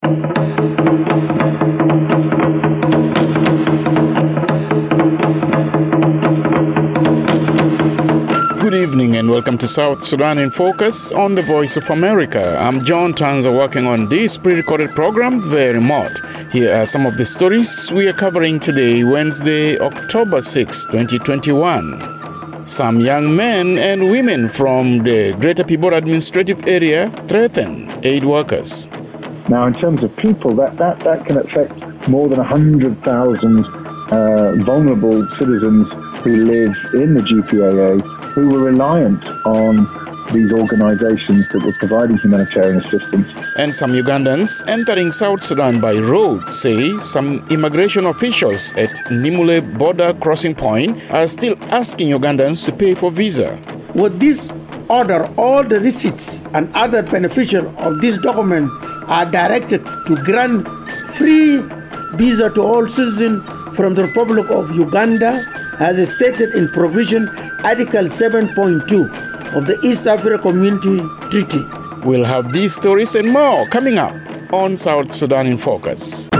Good evening and welcome to South Sudan in Focus on the Voice of America. I'm John Tanza working on this pre-recorded program, The Remote. Here are some of the stories we are covering today, Wednesday, October 6, 2021. Some young men and women from the Greater Pibor administrative area threaten aid workers. Now, in terms of people, that can affect more than 100,000 vulnerable citizens who live in the GPAA, who were reliant on these organizations that were providing humanitarian assistance. And some Ugandans entering South Sudan by road say some immigration officials at Nimule border crossing point are still asking Ugandans to pay for visa. With this order, all the receipts and other beneficiaries of this document are directed to grant free visa to all citizens from the Republic of Uganda, as stated in provision Article 7.2 of the East Africa Community Treaty. We'll have these stories and more coming up on South Sudan in Focus.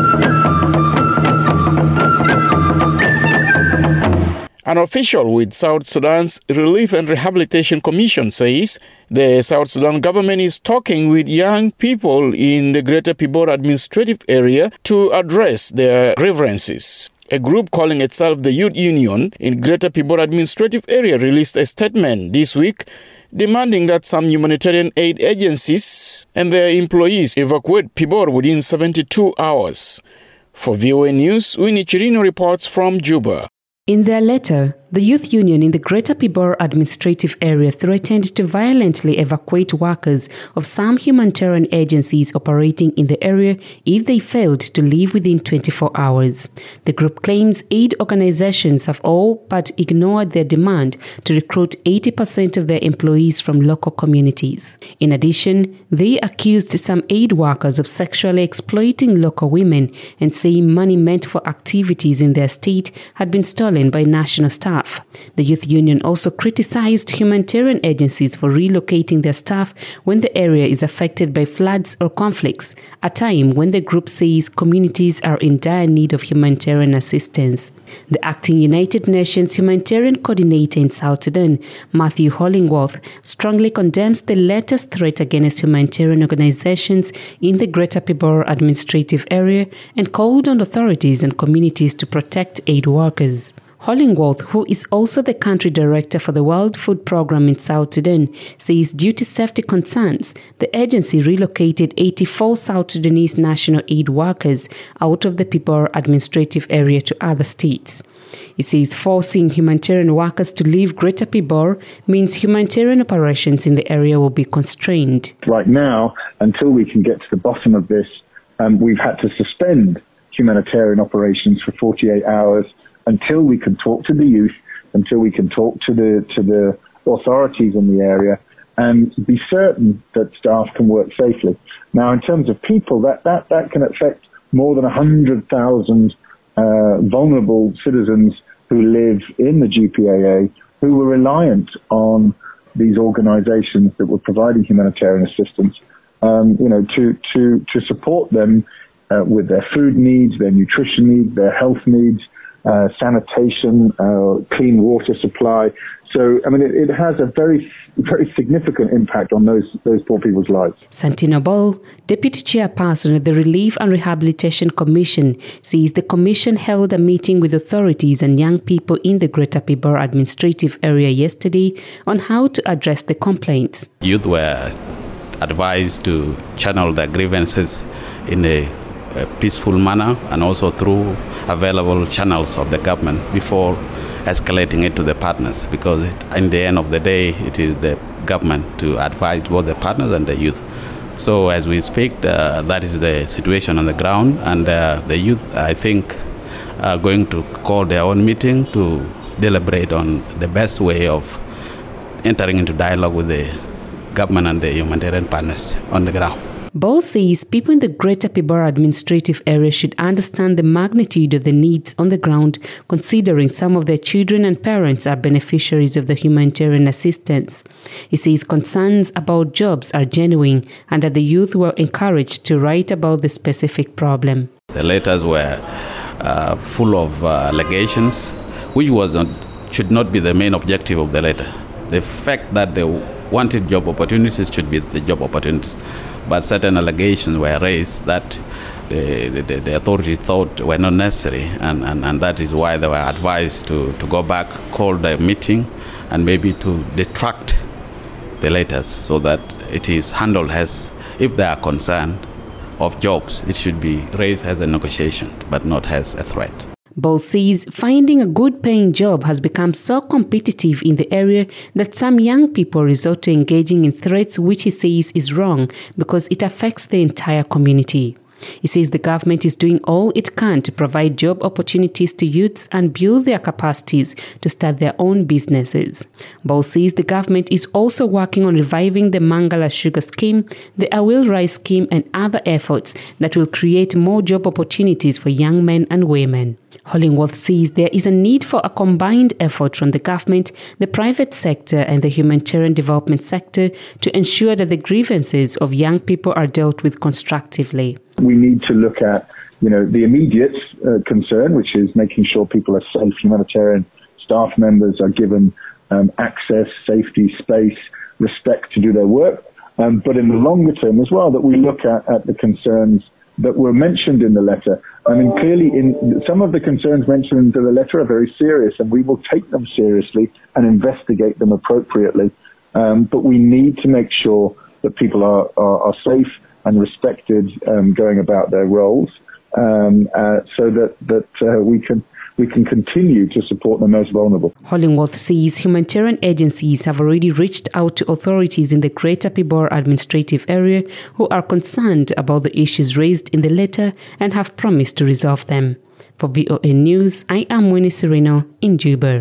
An official with South Sudan's Relief and Rehabilitation Commission says the South Sudan government is talking with young people in the Greater Pibor administrative area to address their grievances. A group calling itself the Youth Union in Greater Pibor administrative area released a statement this week demanding that some humanitarian aid agencies and their employees evacuate Pibor within 72 hours. For VOA News, Winnie Chirino reports from Juba. In their letter, the Youth Union in the Greater Pibor administrative area threatened to violently evacuate workers of some humanitarian agencies operating in the area if they failed to leave within 24 hours. The group claims aid organizations have all but ignored their demand to recruit 80% of their employees from local communities. In addition, they accused some aid workers of sexually exploiting local women and saying money meant for activities in their state had been stolen by national staff. The Youth Union also criticized humanitarian agencies for relocating their staff when the area is affected by floods or conflicts, a time when the group says communities are in dire need of humanitarian assistance. The acting United Nations humanitarian coordinator in South Sudan, Matthew Hollingworth, strongly condemns the latest threat against humanitarian organizations in the Greater Pibor administrative area and called on authorities and communities to protect aid workers. Hollingworth, who is also the country director for the World Food Programme in South Sudan, says due to safety concerns, the agency relocated 84 South Sudanese national aid workers out of the Pibor administrative area to other states. He says forcing humanitarian workers to leave Greater Pibor means humanitarian operations in the area will be constrained. Right now, until we can get to the bottom of this, we've had to suspend humanitarian operations for 48 hours until we can talk to the youth, until we can talk to the authorities in the area and be certain that staff can work safely. Now, in terms of people, that can affect more than 100,000 vulnerable citizens who live in the GPAA, who were reliant on these organizations that were providing humanitarian assistance, to support them with their food needs, their nutrition needs, their health needs, sanitation, clean water supply. So, it has a very, very significant impact on those poor people's lives. Santino Ball, Deputy Chairperson of the Relief and Rehabilitation Commission, says the Commission held a meeting with authorities and young people in the Greater Pibor administrative area yesterday on how to address the complaints. Youth were advised to channel their grievances in a peaceful manner and also through available channels of the government before escalating it to the partners, because in the end of the day, it is the government to advise both the partners and the youth. So as we speak, that is the situation on the ground, and the youth, I think, are going to call their own meeting to deliberate on the best way of entering into dialogue with the government and the humanitarian partners on the ground. Ball says people in the Greater Pibora administrative area should understand the magnitude of the needs on the ground, considering some of their children and parents are beneficiaries of the humanitarian assistance. He says concerns about jobs are genuine and that the youth were encouraged to write about the specific problem. The letters were full of allegations, which should not be the main objective of the letter. The fact that they wanted job opportunities should be the job opportunities. But certain allegations were raised that the authorities thought were not necessary, and that is why they were advised to go back, call the meeting, and maybe to detract the letters so that it is handled as, if they are concerned of jobs, it should be raised as a negotiation, but not as a threat. Ball says finding a good-paying job has become so competitive in the area that some young people resort to engaging in threats, which he says is wrong because it affects the entire community. He says the government is doing all it can to provide job opportunities to youths and build their capacities to start their own businesses. Ball says the government is also working on reviving the Mangala Sugar Scheme, the Awil Rice Scheme, and other efforts that will create more job opportunities for young men and women. Hollingworth says there is a need for a combined effort from the government, the private sector and the humanitarian development sector to ensure that the grievances of young people are dealt with constructively. We need to look at, the immediate concern, which is making sure people are safe. Humanitarian staff members are given access, safety, space, respect to do their work. But in the longer term as well, that we look at the concerns that were mentioned in the letter. I mean, clearly, some of the concerns mentioned in the letter are very serious, and we will take them seriously and investigate them appropriately. But we need to make sure that people are safe and respected going about their roles, so that we can continue to support the most vulnerable. Hollingworth says humanitarian agencies have already reached out to authorities in the Greater Pibora administrative area who are concerned about the issues raised in the letter and have promised to resolve them. For VOA News, I am Winnie Sereno in Juba.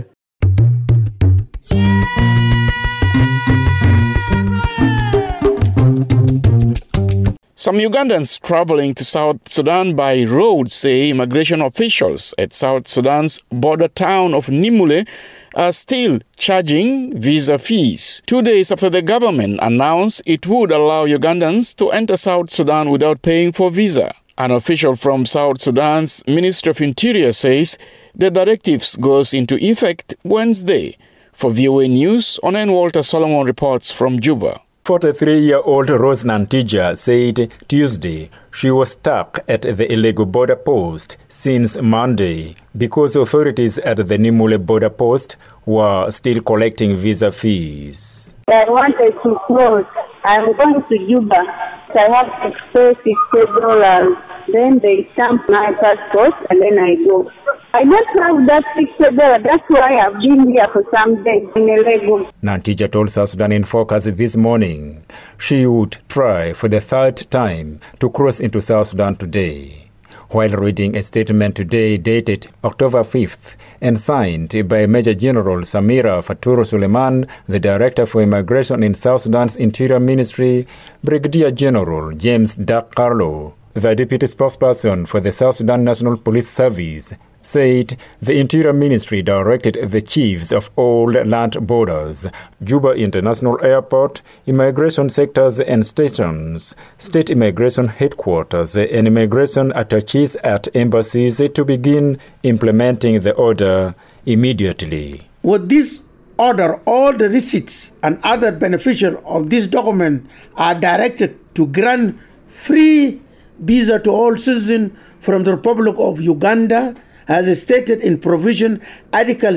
Some Ugandans traveling to South Sudan by road say immigration officials at South Sudan's border town of Nimule are still charging visa fees. 2 days after the government announced it would allow Ugandans to enter South Sudan without paying for visa. An official from South Sudan's Ministry of Interior says the directives goes into effect Wednesday. For VOA News, Onen Walter Solomon reports from Juba. 43-year-old Rose Nantija said Tuesday she was stuck at the illegal border post since Monday because authorities at the Nimule border post were still collecting visa fees. I wanted to cross. I'm going to Juba. I have to pay $60. Then they stamp my passport and then I go. I don't have that $60. That's why I've been here for some days in Lagos. Nantija told South Sudan in Focus this morning she would try for the third time to cross into South Sudan today. While reading a statement today dated October 5th and signed by Major General Samira Faturo Suleiman, the Director for Immigration in South Sudan's Interior Ministry, Brigadier General James Dak Carlo, the Deputy Spokesperson for the South Sudan National Police Service, said the Interior Ministry directed the chiefs of all land borders, Juba International Airport, immigration sectors and stations, state immigration headquarters, and immigration attaches at embassies to begin implementing the order immediately. With this order, all the receipts and other beneficiaries of this document are directed to grant free visa to all citizens from the Republic of Uganda, as stated in provision Article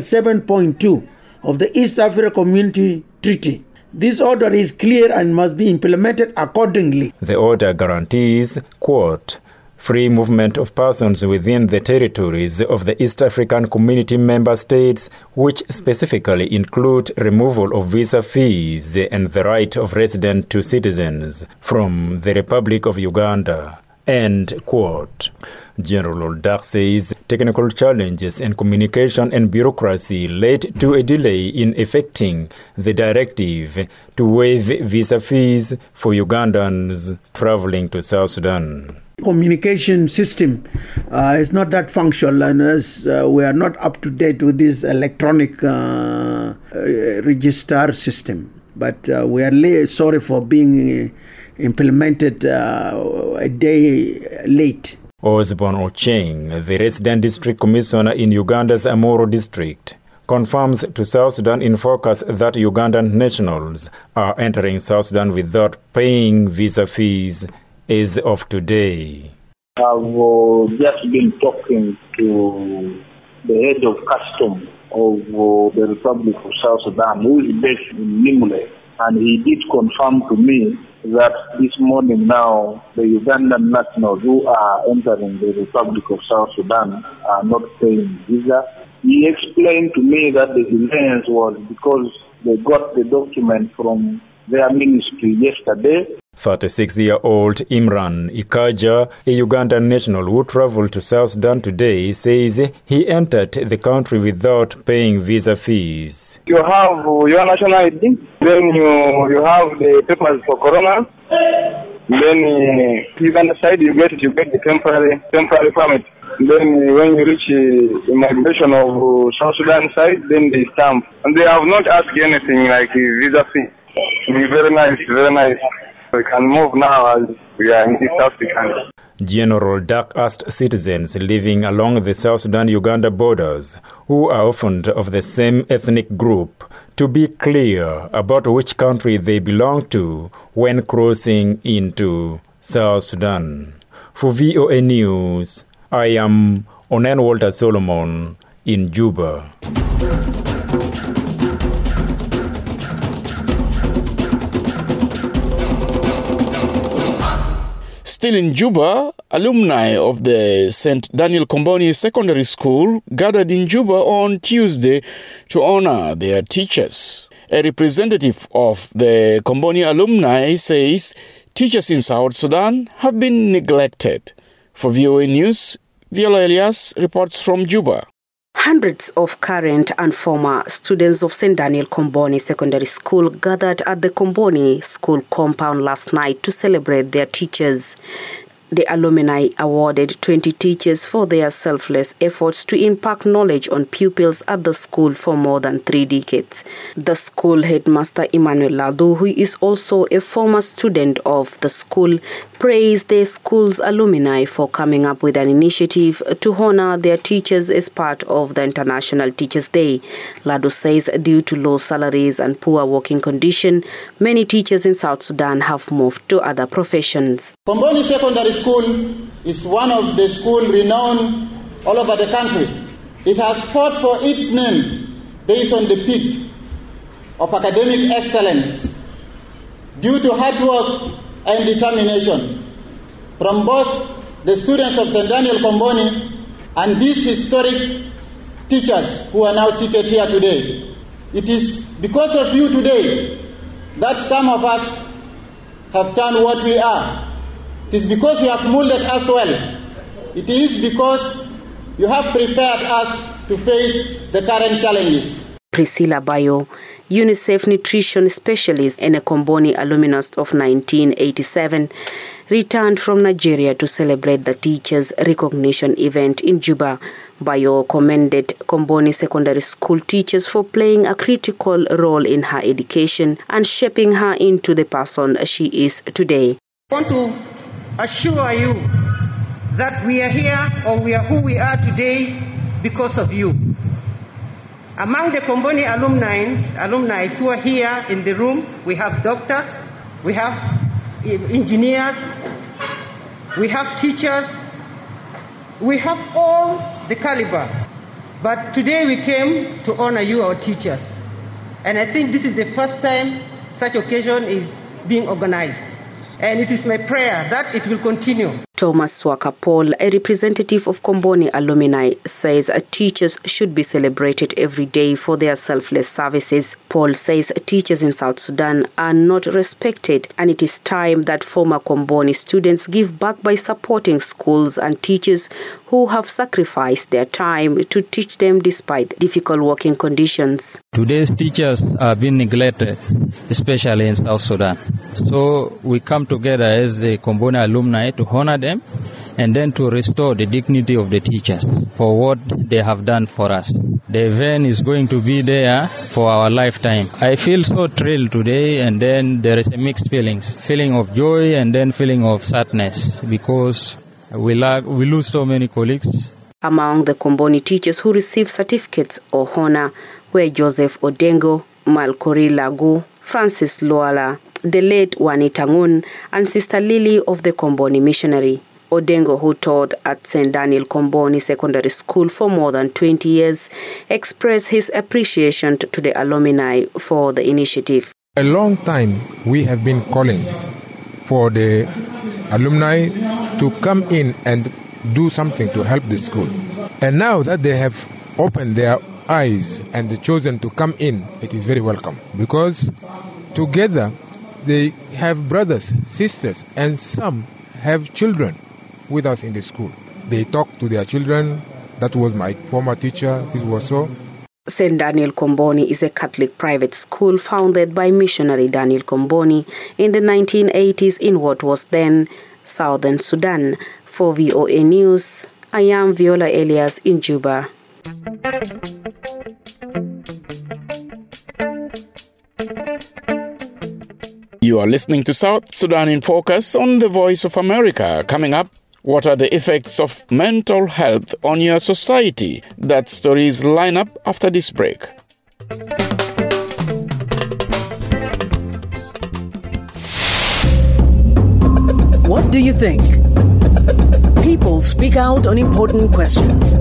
7.2 of the East Africa Community Treaty. This order is clear and must be implemented accordingly. The order guarantees, quote, free movement of persons within the territories of the East African Community member states, which specifically include removal of visa fees and the right of resident to citizens from the Republic of Uganda. End quote. General Dak says technical challenges and communication and bureaucracy led to a delay in effecting the directive to waive visa fees for Ugandans traveling to South Sudan. Communication system is not that functional, and as we are not up to date with this electronic register system. But we are sorry for being implemented a day late. Osborne Ocheng, the resident district commissioner in Uganda's Amoro district, confirms to South Sudan in Focus that Ugandan nationals are entering South Sudan without paying visa fees as of today. I've just been talking to the head of custom of the Republic of South Sudan, who is based in Nimule, and he did confirm to me that this morning now the Ugandan nationals who are entering the Republic of South Sudan are not paying visa. He explained to me that the delay was because they got the document from their ministry yesterday. 36-year-old Imran Ikaja, a Ugandan national who traveled to South Sudan today, says he entered the country without paying visa fees. You have your national ID, then you have the papers for corona, then Uganda side you get the temporary permit. Then when you reach immigration of South Sudan side, then they stamp. And they have not asked anything like visa fee. Very nice, very nice. We can move now as we are in East Africa. General Dak asked citizens living along the South Sudan-Uganda borders, who are often of the same ethnic group, to be clear about which country they belong to when crossing into South Sudan. For VOA News, I am Onen Walter Solomon in Juba. Still in Juba, alumni of the St. Daniel Comboni Secondary School gathered in Juba on Tuesday to honor their teachers. A representative of the Comboni alumni says teachers in South Sudan have been neglected. For VOA News, Viola Elias reports from Juba. Hundreds of current and former students of St. Daniel Comboni Secondary School gathered at the Comboni School compound last night to celebrate their teachers. The alumni awarded 20 teachers for their selfless efforts to impart knowledge on pupils at the school for more than 3 decades. The school headmaster Emmanuel Ladu, who is also a former student of the school, praised the school's alumni for coming up with an initiative to honor their teachers as part of the International Teachers' Day. Ladu says due to low salaries and poor working conditions, many teachers in South Sudan have moved to other professions. Comboni Secondary School is one of the schools renowned all over the country. It has fought for its name based on the peak of academic excellence due to hard work and determination from both the students of St. Daniel Comboni and these historic teachers who are now seated here today. It is because of you today that some of us have turned what we are. It is because you have molded us well. It is because you have prepared us to face the current challenges. Priscilla Bayo, UNICEF nutrition specialist and a Comboni alumnus of 1987, returned from Nigeria to celebrate the teachers' recognition event in Juba. Bayo commended Comboni Secondary School teachers for playing a critical role in her education and shaping her into the person she is today. I want to assure you that we are here, or we are who we are today because of you. Among the Comboni alumni who are here in the room, we have doctors, we have engineers, we have teachers, we have all the caliber. But today we came to honor you, our teachers. And I think this is the first time such occasion is being organized. And it is my prayer that it will continue. Thomas Swaka Paul, a representative of Comboni alumni, says teachers should be celebrated every day for their selfless services. Paul says teachers in South Sudan are not respected, and it is time that former Comboni students give back by supporting schools and teachers who have sacrificed their time to teach them despite difficult working conditions. Today's teachers are being neglected, especially in South Sudan. So we come together as the Comboni alumni to honor them and then to restore the dignity of the teachers for what they have done for us. The event is going to be there for our lifetime. I feel so thrilled today, and then there is a mixed feeling of joy and then feeling of sadness because we lose so many colleagues. Among the Comboni teachers who received certificates of honor were Joseph Odengo, Malkori Lagu, Francis Luala, the late Wanita Ngun, and Sister Lily of the Comboni Missionary. Odengo, who taught at St. Daniel Comboni Secondary School for more than 20 years, expressed his appreciation to the alumni for the initiative. A long time we have been calling for the alumni to come in and do something to help the school. And now that they have opened their eyes and chosen to come in, it is very welcome, because together they have brothers, sisters, and some have children with us in the school. They talk to their children. That was my former teacher. This was so. St. Daniel Comboni is a Catholic private school founded by missionary Daniel Comboni in the 1980s in what was then Southern Sudan. For VOA News, I am Viola Elias in Juba. You are listening to South Sudan in Focus on the Voice of America. Coming up, what are the effects of mental health on your society? That stories line up after this break. What do you think? People speak out on important questions.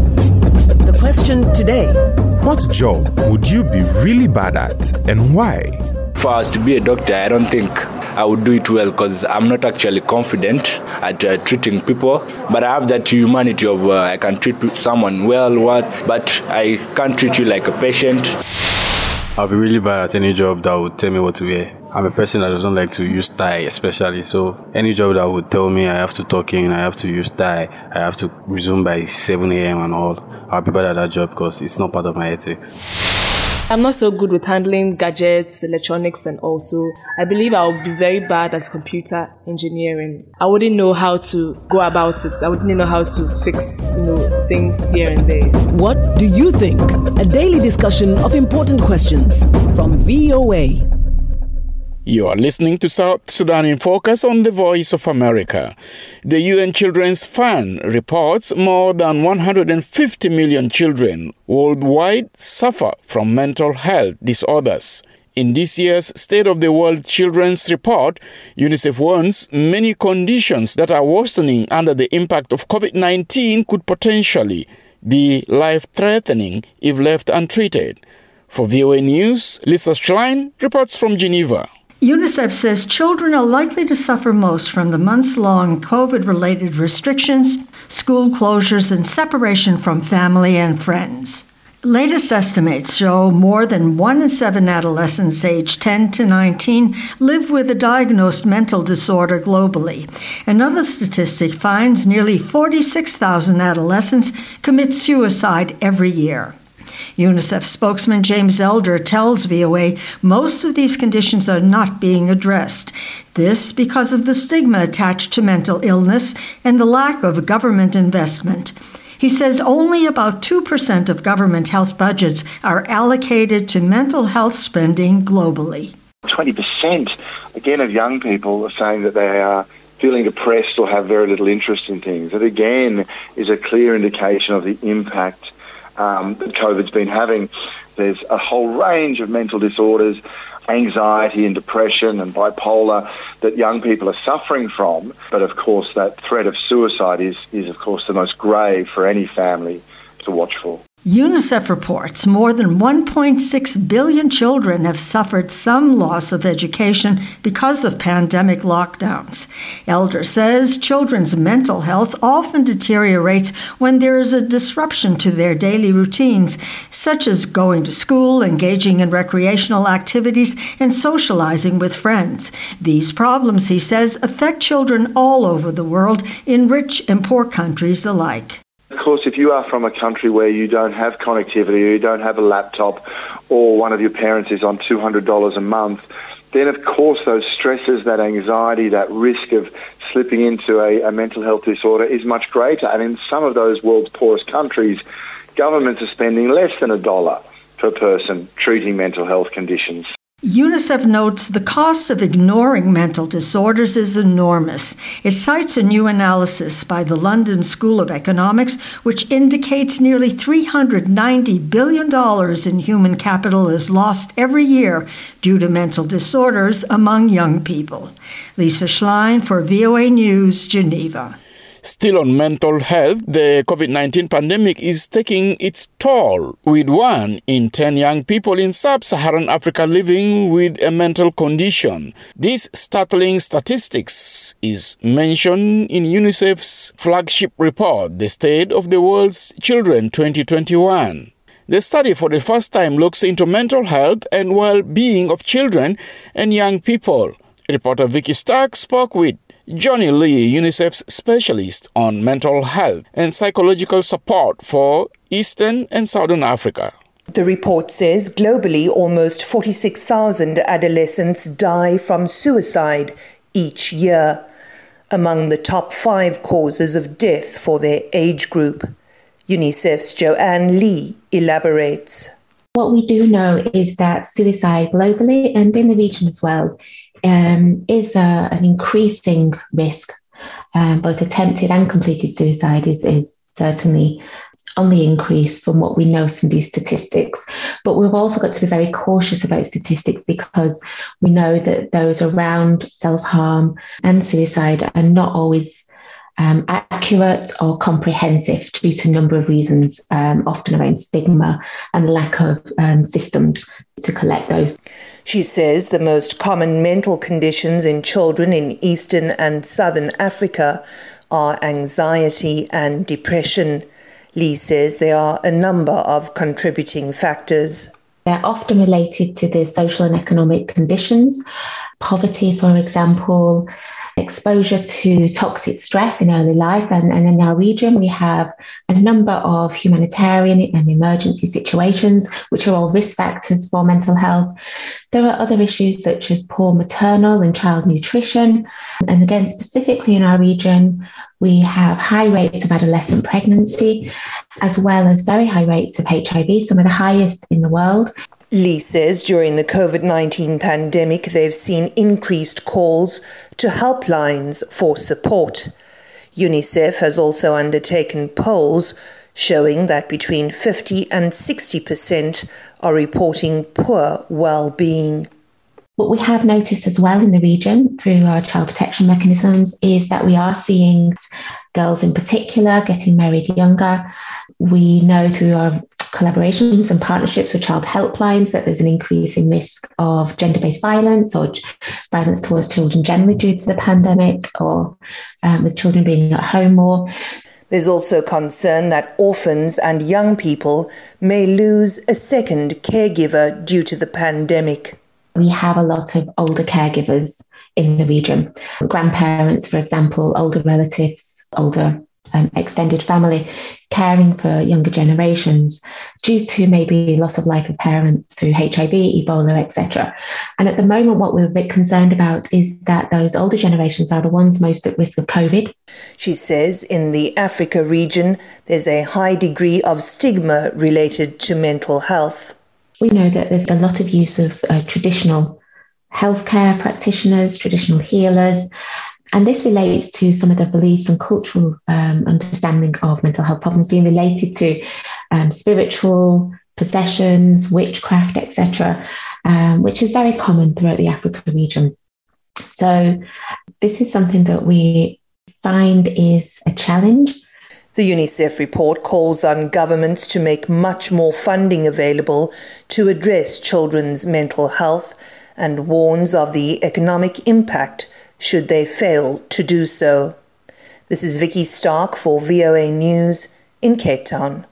The question today: what job would you be really bad at, and why? If I was to be a doctor, I don't think I would do it well because I'm not actually confident at treating people. But I have that humanity of I can treat someone well, but I can't treat you like a patient. I'll be really bad at any job that would tell me what to wear. I'm a person that doesn't like to use tie, especially. So any job that would tell me I have to talk in, I have to use tie, I have to resume by 7 a.m. and all, I'll be bad at that job because it's not part of my ethics. I'm not so good with handling gadgets, electronics, and also I believe I would be very bad at computer engineering. I wouldn't know how to go about it. I wouldn't know how to fix, things here and there. What do you think? A daily discussion of important questions from VOA. You are listening to South Sudan in Focus on the Voice of America. The UN Children's Fund reports more than 150 million children worldwide suffer from mental health disorders. In this year's State of the World Children's Report, UNICEF warns many conditions that are worsening under the impact of COVID-19 could potentially be life-threatening if left untreated. For VOA News, Lisa Schlein reports from Geneva. UNICEF says children are likely to suffer most from the months-long COVID-related restrictions, school closures, and separation from family and friends. Latest estimates show more than 1 in 7 adolescents aged 10 to 19 live with a diagnosed mental disorder globally. Another statistic finds nearly 46,000 adolescents commit suicide every year. UNICEF spokesman James Elder tells VOA most of these conditions are not being addressed. This because of the stigma attached to mental illness and the lack of government investment. He says only about 2% of government health budgets are allocated to mental health spending globally. 20% again of young people are saying that they are feeling depressed or have very little interest in things. That again is a clear indication of the impact that COVID's been having. There's a whole range of mental disorders, anxiety and depression and bipolar that young people are suffering from. But of course that threat of suicide is of course the most grave for any family watch for. UNICEF reports more than 1.6 billion children have suffered some loss of education because of pandemic lockdowns. Elder says children's mental health often deteriorates when there is a disruption to their daily routines, such as going to school, engaging in recreational activities, and socializing with friends. These problems, he says, affect children all over the world, in rich and poor countries alike. Of course, if you are from a country where you don't have connectivity, or you don't have a laptop, or one of your parents is on $200 a month, then of course those stresses, that anxiety, that risk of slipping into a mental health disorder is much greater. And in some of those world's poorest countries, governments are spending less than $1 per person treating mental health conditions. UNICEF notes the cost of ignoring mental disorders is enormous. It cites a new analysis by the London School of Economics, which indicates nearly $390 billion in human capital is lost every year due to mental disorders among young people. Lisa Schlein for VOA News, Geneva. Still on mental health, the COVID-19 pandemic is taking its toll, with 1 in 10 young people in sub-Saharan Africa living with a mental condition. This startling statistics is mentioned in UNICEF's flagship report, The State of the World's Children 2021. The study for the first time looks into mental health and well-being of children and young people. Reporter Vicky Stark spoke with Johnny Lee, UNICEF's specialist on mental health and psychological support for Eastern and Southern Africa. The report says globally almost 46,000 adolescents die from suicide each year, among the top 5 causes of death for their age group. UNICEF's Joanne Lee elaborates. What we do know is that suicide globally and in the region as well is an increasing risk. Both attempted and completed suicide is certainly on the increase from what we know from these statistics. But we've also got to be very cautious about statistics because we know that those around self-harm and suicide are not always accurate or comprehensive due to a number of reasons, often around stigma and lack of systems to collect those. She says the most common mental conditions in children in Eastern and Southern Africa are anxiety and depression. Lee says there are a number of contributing factors. They're often related to the social and economic conditions. Poverty, for example, exposure to toxic stress in early life. And in our region, we have a number of humanitarian and emergency situations, which are all risk factors for mental health. There are other issues such as poor maternal and child nutrition. And again, specifically in our region, we have high rates of adolescent pregnancy, as well as very high rates of HIV, some of the highest in the world. Lee says during the COVID-19 pandemic, they've seen increased calls to helplines for support. UNICEF has also undertaken polls showing that between 50 and 60% are reporting poor well-being. What we have noticed as well in the region through our child protection mechanisms is that we are seeing girls in particular getting married younger. We know through our collaborations and partnerships with child helplines that there's an increasing risk of gender-based violence or violence towards children generally due to the pandemic, or with children being at home more. There's also concern that orphans and young people may lose a second caregiver due to the pandemic. We have a lot of older caregivers in the region. Grandparents, for example, older relatives, older extended family, caring for younger generations due to maybe loss of life of parents through HIV, Ebola, etc. And at the moment, what we're a bit concerned about is that those older generations are the ones most at risk of COVID. She says in the Africa region, there's a high degree of stigma related to mental health. We know that there's a lot of use of traditional healthcare practitioners, traditional healers, and this relates to some of the beliefs and cultural understanding of mental health problems being related to spiritual possessions, witchcraft, etc., which is very common throughout the Africa region. So this is something that we find is a challenge. The UNICEF report calls on governments to make much more funding available to address children's mental health and warns of the economic impact should they fail to do so. This is Vicky Stark for VOA News in Cape Town.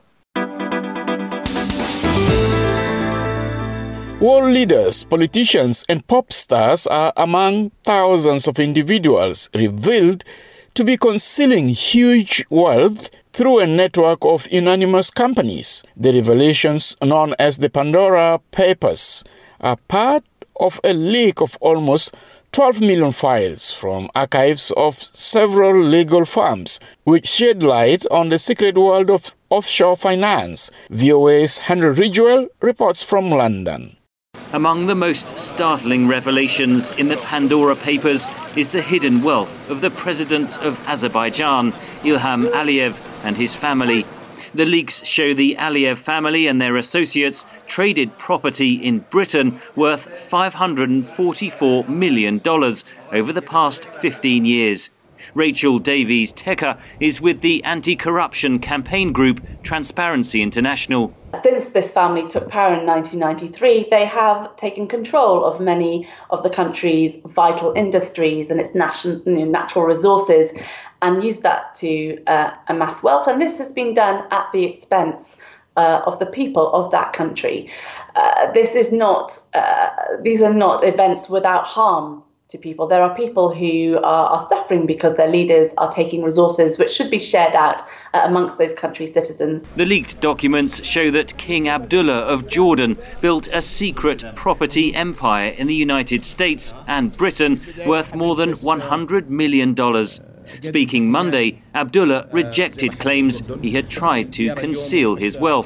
World leaders, politicians and pop stars are among thousands of individuals revealed to be concealing huge wealth through a network of anonymous companies. The revelations, known as the Pandora Papers, are part of a leak of almost 12 million files from archives of several legal firms, which shed light on the secret world of offshore finance. VOA's Henry Ridgewell reports from London. Among the most startling revelations in the Pandora Papers is the hidden wealth of the president of Azerbaijan, Ilham Aliyev, and his family. The leaks show the Aliyev family and their associates traded property in Britain worth $544 million over the past 15 years. Rachel Davies Tecker is with the anti-corruption campaign group Transparency International. Since this family took power in 1993, they have taken control of many of the country's vital industries and its natural resources and used that to amass wealth. And this has been done at the expense of the people of that country. These are not events without harm to people. There are people who are suffering because their leaders are taking resources which should be shared out amongst those countries' citizens. The leaked documents show that King Abdullah of Jordan built a secret property empire in the United States and Britain worth more than $100 million. Speaking Monday, Abdullah rejected claims he had tried to conceal his wealth.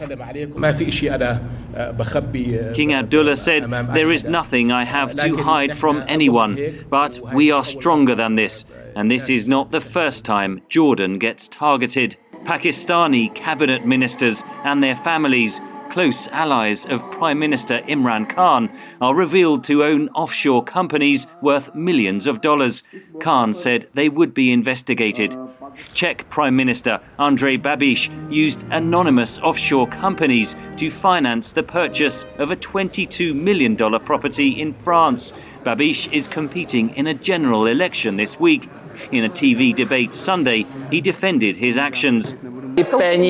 King Abdullah said, "There is nothing I have to hide from anyone, but we are stronger than this, and this is not the first time Jordan gets targeted." Pakistani cabinet ministers and their families, close allies of Prime Minister Imran Khan, are revealed to own offshore companies worth millions of dollars. Khan said they would be investigated. Czech Prime Minister Andrej Babiš used anonymous offshore companies to finance the purchase of a $22 million property in France. Babiš is competing in a general election this week. In a TV debate Sunday, he defended his actions. The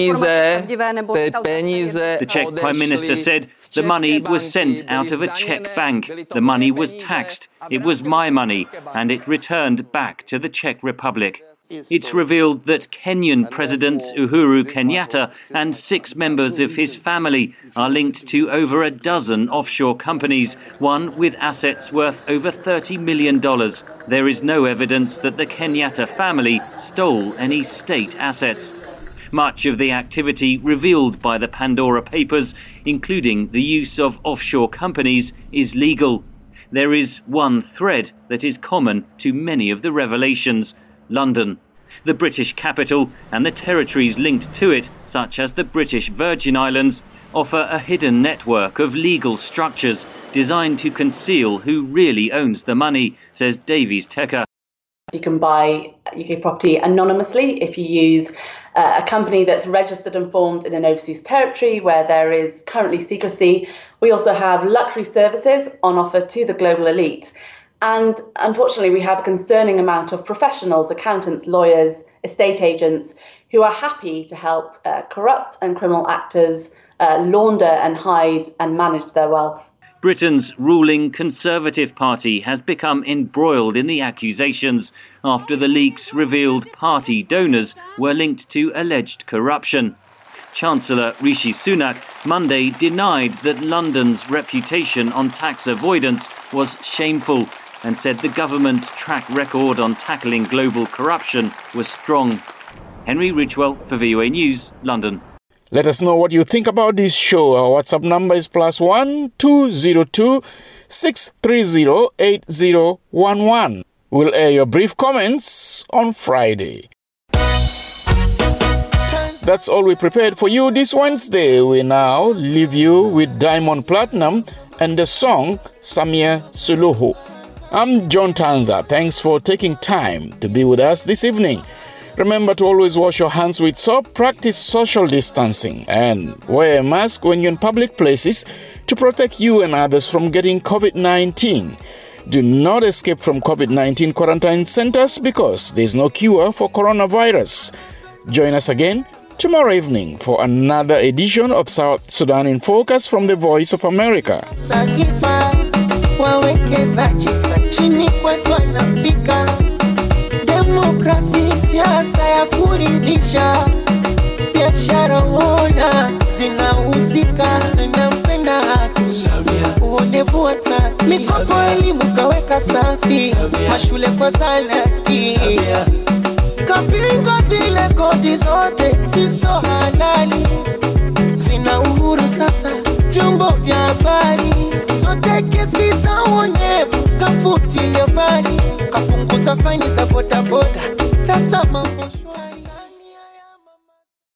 Czech Prime Minister said the money was sent out of a Czech bank. The money was taxed. It was my money, and it returned back to the Czech Republic. It's revealed that Kenyan President Uhuru Kenyatta and 6 members of his family are linked to over a dozen offshore companies, one with assets worth over $30 million. There is no evidence that the Kenyatta family stole any state assets. Much of the activity revealed by the Pandora Papers, including the use of offshore companies, is legal. There is one thread that is common to many of the revelations: London. The British capital and the territories linked to it, such as the British Virgin Islands, offer a hidden network of legal structures designed to conceal who really owns the money, says Davies Tecker. You can buy UK property anonymously if you use a company that's registered and formed in an overseas territory where there is currently secrecy. We also have luxury services on offer to the global elite. And unfortunately, we have a concerning amount of professionals, accountants, lawyers, estate agents who are happy to help corrupt and criminal actors launder and hide and manage their wealth. Britain's ruling Conservative Party has become embroiled in the accusations after the leaks revealed party donors were linked to alleged corruption. Chancellor Rishi Sunak Monday denied that London's reputation on tax avoidance was shameful and said the government's track record on tackling global corruption was strong. Henry Ridgewell for VOA News, London. Let us know what you think about this show. Our WhatsApp number is +1 202 630 8011. We'll air your brief comments on Friday. That's all we prepared for you this Wednesday. We now leave you with Diamond Platinum and the song Samia Suluhu. I'm John Tanza. Thanks for taking time to be with us this evening. Remember to always wash your hands with soap, practice social distancing, and wear a mask when you're in public places to protect you and others from getting COVID-19. Do not escape from COVID-19 quarantine centers because there's no cure for coronavirus. Join us again tomorrow evening for another edition of South Sudan in Focus from the Voice of America. Demokrasi, siasa ya kuridhisha, biashara uona zinauzika, zinampenda haki, uonevu wataki, mikopo elimu kaweka safi, mashule kwa zanati, kapinga zile kodi zote siso halali, vina uhuru sasa vyombo vya habari, zote kesi za uonevu kafutilia mbali, kapunguza faini za bodaboda, sasa mambo